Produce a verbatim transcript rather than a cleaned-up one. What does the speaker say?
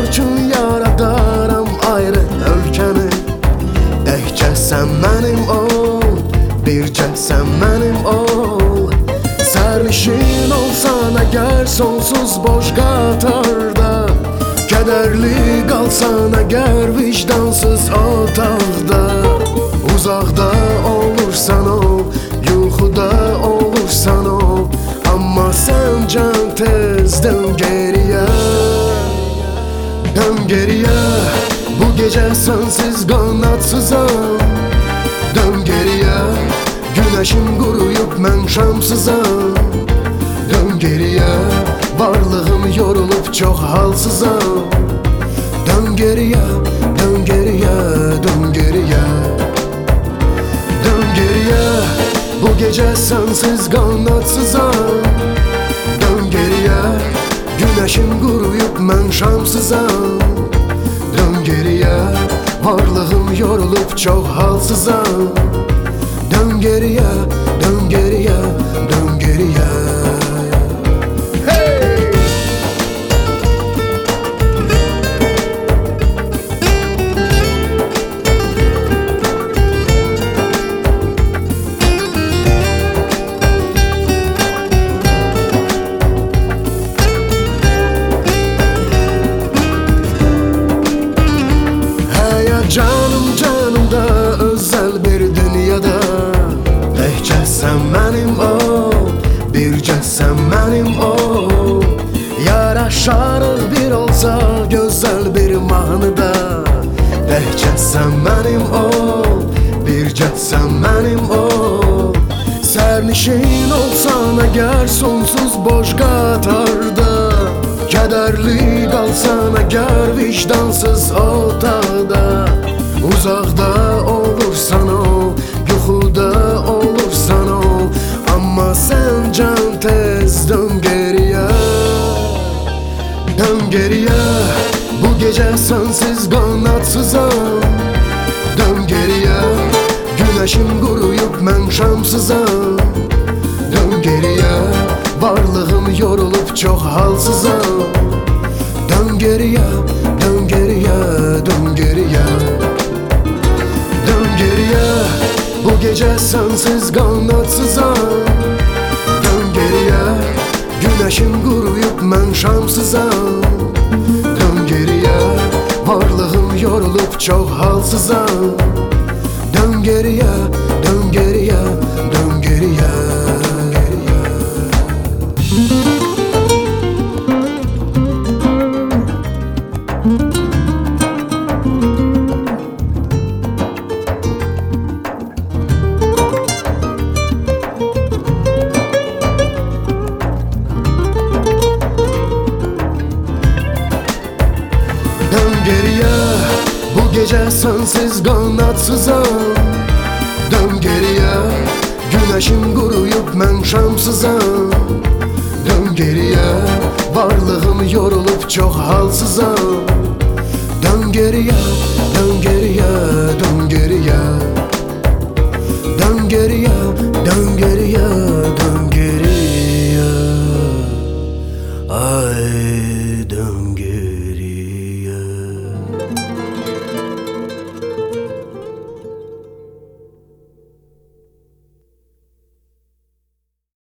üçün yaradaram ayrı ölkəni. Təkcə sən mənim ol, bircə sən mənim ol. Sərnişin olsan əgər sonsuz boş qatarda, kədərli qalsan əgər vicdansız otaqda. Uzaqda olursan ol, yuxuda olursan ol, amma sən can tez dön geriyə. Dön geriyə, bu gecə sənsiz qanatsızam. Dön geriyə, güneşim quruyub mən şamsızam. Dön geriyə, varlığım yorulub çox halsızam. Dön geriyə, dön geriyə, dön geriyə. Dön geriyə, bu gecə sənsiz qanatsızam. Dön geriyə, güneşim quruyub mən şamsızam. Dön geriyə, varlığım yorulub çox halsızam. Dön geriyə, dön geriyə, dön geriyə. Canım canımda özel bir dünyada, təkcə sən mənim ol, bircə sən mənim ol. Yaraşarıq bir olsa gözəl bir mahnıda, təkcə sən mənim ol, bircə sən mənim ol. Sərnişin olsan əgər sonsuz boş qatarda, kədərli qalsan əgər vicdansız otaqda. Uzaqda olursan ol, yuxuda olursan ol, amma sən can tez dön geriyə. Dön geriyə, bu gecə sənsiz qanatsızam. Dön geriyə, güneşim quruyub mən şamsızam. Dön geriyə, varlığım yorulub çox halsızam. Dön geriyə, dön geriyə, dön geriyə. Dön geriyə, bu gecə sənsiz qanatsızam. Dön geriyə, güneşim quruyub mən şamsızam. Dön geriyə, varlığım yorulub çox halsızam. Dön geriyə, dön geriyə, dön geriyə. Dön geriyə, bu gecə sənsiz qanatsızam. Dön geriyə, güneşim quruyub mən şamsızam. Dön geriyə, varlığım yorulub çox halsızam. Dön geriyə, dön geriyə, dön geriyə. Dön geriyə, dön geriyə, dön geriyə. Ay